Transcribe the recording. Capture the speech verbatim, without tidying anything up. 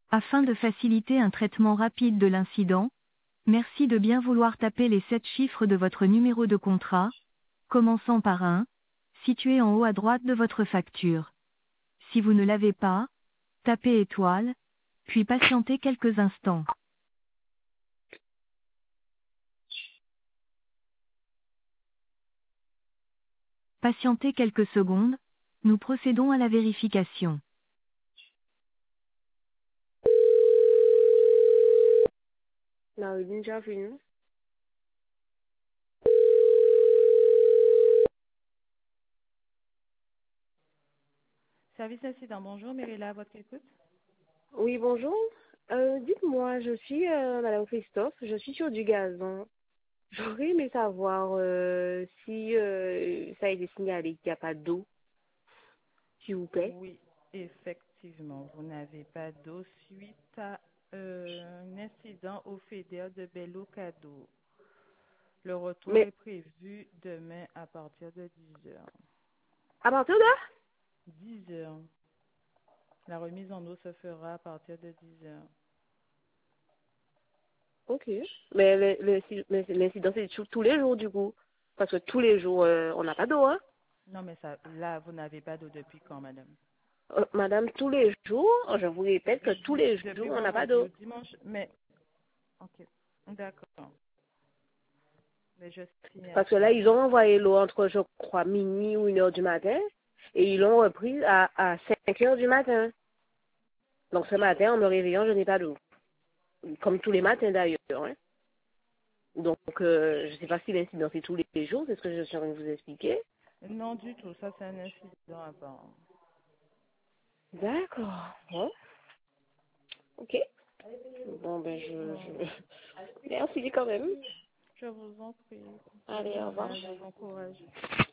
Afin de faciliter un traitement rapide de l'incident, merci de bien vouloir taper les sept chiffres de votre numéro de contrat, commençant par un, situé en haut à droite de votre facture. Si vous ne l'avez pas, tapez étoile, puis patientez quelques instants. Patientez quelques secondes, nous procédons à la vérification. Marilyn Javin. Service incident, bonjour, Mérila, à votre écoute. Oui, bonjour. Euh, dites-moi, je suis euh, Madame Christophe, je suis sur du gazon. J'aurais aimé savoir euh, si euh, ça a été signalé qu'il n'y a pas d'eau, s'il vous plaît. Oui, effectivement, vous n'avez pas d'eau suite à euh, un incident au fédère de Bello Cadeau. Le retour Mais est prévu demain à partir de dix heures. à partir de là? dix heures. La remise en eau se fera à partir de dix heures. Ok. Mais le- le- mais l'incident, c'est tous tous les jours, du coup. Parce que tous les jours, euh, on n'a pas d'eau, hein. Non, mais ça, là, vous n'avez pas d'eau depuis quand, madame? Euh, madame, tous les jours, je vous répète que tous les jours, Depuis on n'a pas vendredi d'eau. ou dimanche, mais, ok, d'accord. Mais je signale Parce que là, ça. ils ont envoyé l'eau entre, je crois, minuit ou une heure du matin. Et ils l'ont reprise à, à cinq heures du matin. Donc ce matin, en me réveillant, je n'ai pas d'eau. Comme tous les matins d'ailleurs. Hein. Donc, euh, je ne sais pas si l'incident c'est tous les jours, c'est ce que je suis en train de vous expliquer. Non, du tout, ça c'est un incident apparent. D'accord. Bon. Ok. Bon, ben, je, Bon, je... Merci quand même. je vous en prie. Bon Allez, au revoir. journage et bon courage.